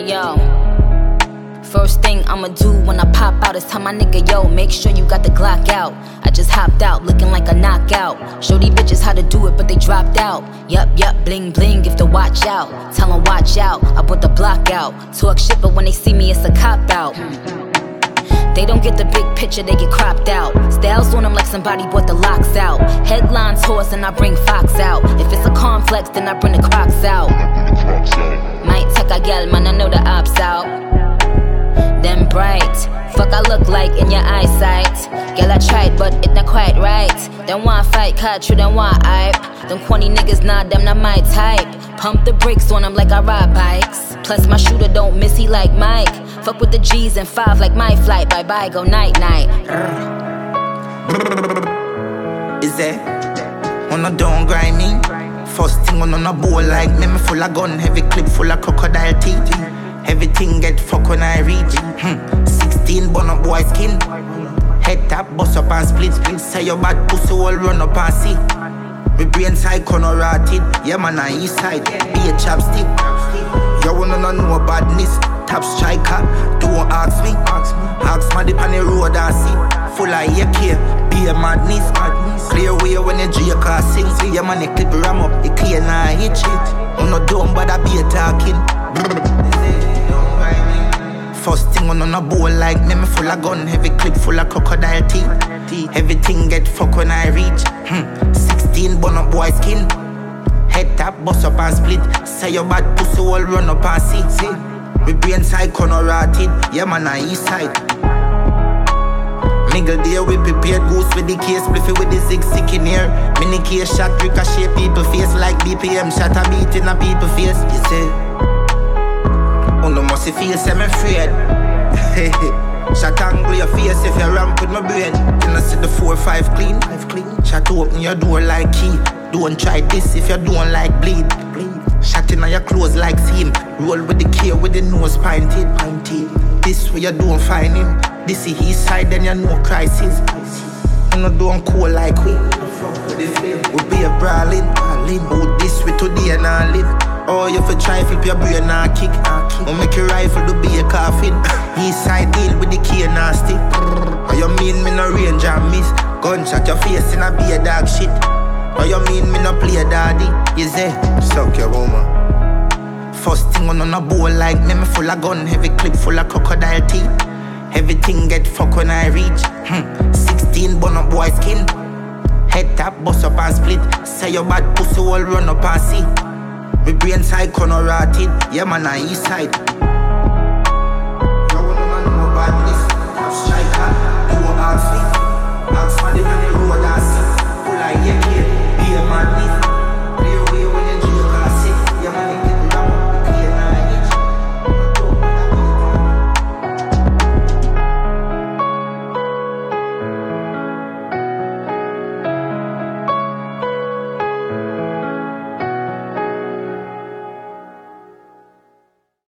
yo. First thing I'ma do when I pop out is tell my nigga, yo, make sure you got the Glock out. I just hopped out, looking like a knockout. Show these bitches how to do it, but they dropped out. Yup, bling bling, if to watch out. Tell them watch out, I put the block out. Talk shit, but when they see me, it's a cop out. They don't get the big picture, they get cropped out. Styles on them like somebody bought the locks out. Headlines horse and I bring Fox out. If it's a complex, then I bring the Crocs out. Might take a gal, man, I know the ops out. Them bright, fuck I look like in your eyesight. Girl I tried but it not quite right. Them want fight, catch you, them want hype. Them corny niggas, nah, them not my type. Pump the brakes on them like I ride bikes. Plus my shooter don't miss, he like Mike. Fuck with the G's and 5 like my flight. Bye bye, go night night. Is that when I don't grind me? First thing on a bowl like me full of gun, heavy clip full of crocodile teeth. Everything get fuck when I reach 16 bun up boy skin. Head tap, bust up and split. Say your bad pussy all run up and see. My brain side corner rotted. Yeah man on east side, be a chapstick. You wanna know badness. Top striker, don't ask me. Ask my dip on the road and see. Full of AK, be a madness. Clear way when you G car sing. See your man, clip ram up, it clear now hit shit. I'm not dumb but I be a talking. First thing on a bowl like me full of gun, heavy clip full of crocodile teeth. Everything get fuck when I reach 16 bun up boy skin. Head tap, bust up and split. Say your bad pussy all run up and see. My brain side corner rotted, yeah man on east side. Mingle there we prepared goose with the case, spliffy with the sick in here. Mini case shot, ricochet people face like BPM shot a beat in a people face. You say, oh no must feel I'm afraid. Shot angle your face if you ramp with my brain. Then I see the 4-5 clean. Shot open your door like key. Don't try this if you don't like bleed. Shot in your clothes like seam. Roll with the K with the nose pinted. This way you don't find him. This is his side then you know crisis. You know don't cool like we. We be a brawling. Oh this way today and I live. Oh you for try flip your brain and kick. Oh make your rifle to be a coffin. East side deal with the K and stick. Oh you mean me no range and miss. Gunshot your face in a be a dog shit. Oh you mean me no play daddy? You say, suck your woman. First thing on a bowl like me full of gun, heavy clip full of crocodile teeth. Everything get fuck when I reach 16 bun up boy skin. Head tap, bust up and split. Say your bad pussy all run up and see. My brain side corner rotted, yeah man on east side.